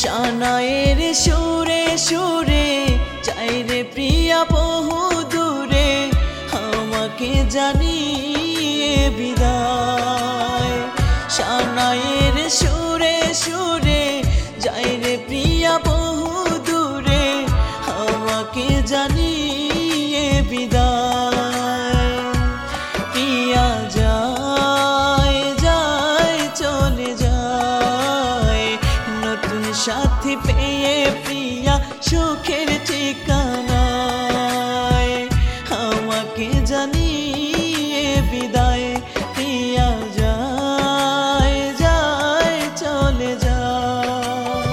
শানায়ের সুরে সুরে চাই রে প্রিয়া বহু দূরে, আমাকে জানিয়ে বিদায়। শানায়ের সুরে সুরে যাই রে প্রিয়া বহু দূরে, আমাকে জানিয়ে বিদায়। প্রিয়া যায় যায় চলে যায়, নতুন সাথী পেয়ে প্রিয়া সুখের ঠিকানায়, আমাকে জানিয়ে বিদায়। প্রিয়া যায় যায় চলে যায়।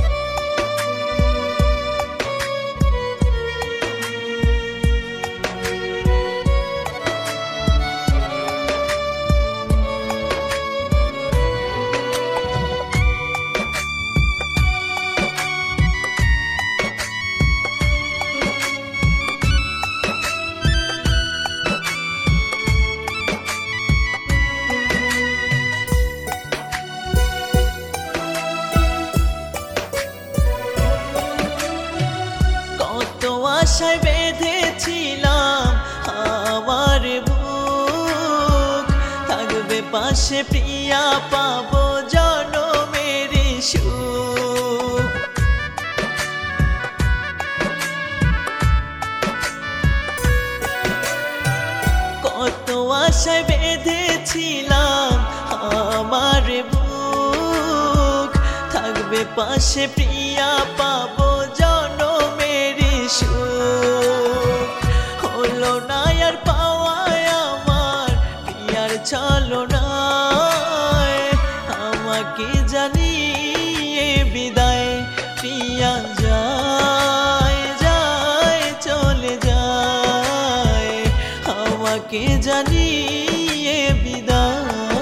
আশায় বেঁধেছিলাম আমার বুক, থাকবে পাশে প্রিয়া পাবো জনমের সুখ। কত আশায় বেঁধেছিলাম আমার বুক, থাকবে পাশে প্রিয়া পাবো জনমের সুখ। হলো না আর পাওয়ায় আমার প্রিয়ার ছলনায়, আমাকে জানিয়ে বিদায়। প্রিয়া যায় যায় চলে যায়, আমাকে জানিয়ে বিদায়।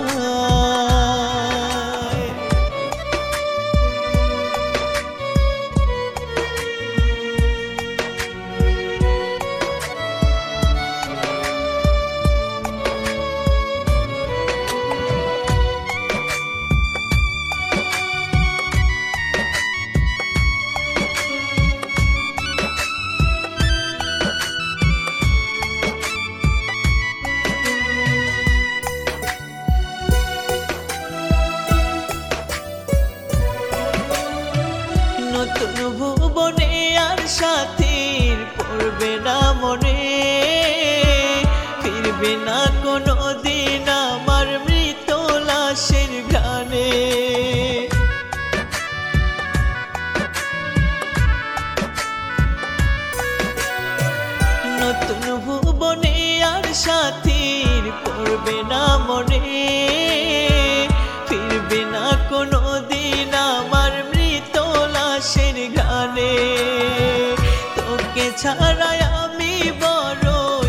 নতুন ভুবনে আর সাথীর পড়বে না মনে, ফিরবে না কোনো দিন আমার মৃত লাশের ঘ্রাণে। নতুন ভুবনে আর সাথীর পড়বে না মনে, ফিরবে না কোনো দিন আমার মৃত লাশের ঘ্রাণে। তোকে ছাড়াই আমি বড়ই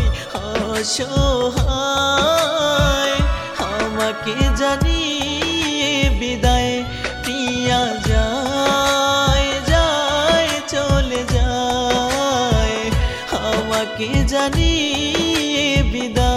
অসহায়, আমাকে জানিয়ে বিদায়। প্রিয়া যায় যায় চলে যায়, আমাকে জানিয়ে বিদায়।